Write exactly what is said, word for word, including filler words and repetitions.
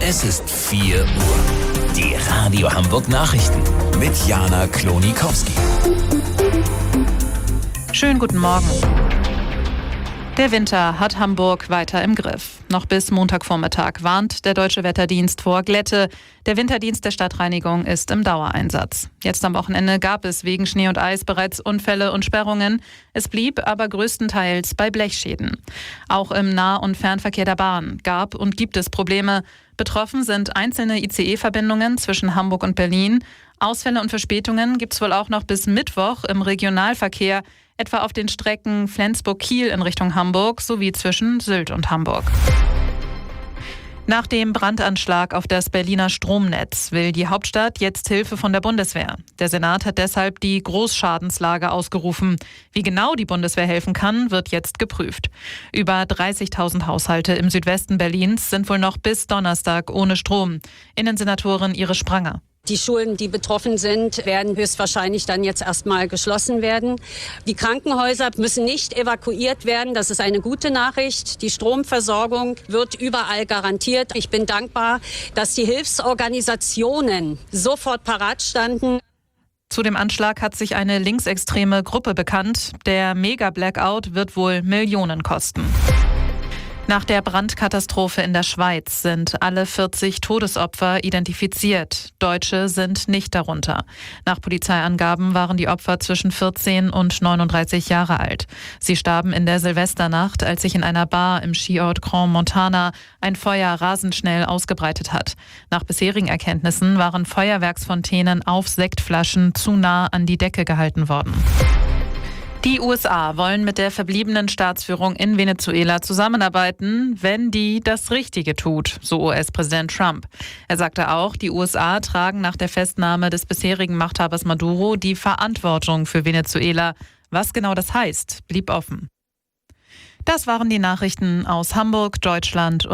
Es ist vier Uhr. Die Radio Hamburg Nachrichten mit Jana Klonikowski. Schönen guten Morgen. Der Winter hat Hamburg weiter im Griff. Noch bis Montagvormittag warnt der Deutsche Wetterdienst vor Glätte. Der Winterdienst der Stadtreinigung ist im Dauereinsatz. Jetzt am Wochenende gab es wegen Schnee und Eis bereits Unfälle und Sperrungen. Es blieb aber größtenteils bei Blechschäden. Auch im Nah- und Fernverkehr der Bahn gab und gibt es Probleme. Betroffen sind einzelne I C E-Verbindungen zwischen Hamburg und Berlin. Ausfälle und Verspätungen gibt es wohl auch noch bis Mittwoch im Regionalverkehr, etwa auf den Strecken Flensburg-Kiel in Richtung Hamburg sowie zwischen Sylt und Hamburg. Nach dem Brandanschlag auf das Berliner Stromnetz will die Hauptstadt jetzt Hilfe von der Bundeswehr. Der Senat hat deshalb die Großschadenslage ausgerufen. Wie genau die Bundeswehr helfen kann, wird jetzt geprüft. Über dreißigtausend Haushalte im Südwesten Berlins sind wohl noch bis Donnerstag ohne Strom. Innensenatorin Iris Spranger. Die Schulen, die betroffen sind, werden höchstwahrscheinlich dann jetzt erstmal geschlossen werden. Die Krankenhäuser müssen nicht evakuiert werden. Das ist eine gute Nachricht. Die Stromversorgung wird überall garantiert. Ich bin dankbar, dass die Hilfsorganisationen sofort parat standen. Zu dem Anschlag hat sich eine linksextreme Gruppe bekannt. Der Mega-Blackout wird wohl Millionen kosten. Nach der Brandkatastrophe in der Schweiz sind alle vierzig Todesopfer identifiziert. Deutsche sind nicht darunter. Nach Polizeiangaben waren die Opfer zwischen vierzehn und neununddreißig Jahre alt. Sie starben in der Silvesternacht, als sich in einer Bar im Skiort Grand Montana ein Feuer rasend schnell ausgebreitet hat. Nach bisherigen Erkenntnissen waren Feuerwerksfontänen auf Sektflaschen zu nah an die Decke gehalten worden. Die U S A wollen mit der verbliebenen Staatsführung in Venezuela zusammenarbeiten, wenn die das Richtige tut, so U S-Präsident Trump. Er sagte auch, die U S A tragen nach der Festnahme des bisherigen Machthabers Maduro die Verantwortung für Venezuela. Was genau das heißt, blieb offen. Das waren die Nachrichten aus Hamburg, Deutschland und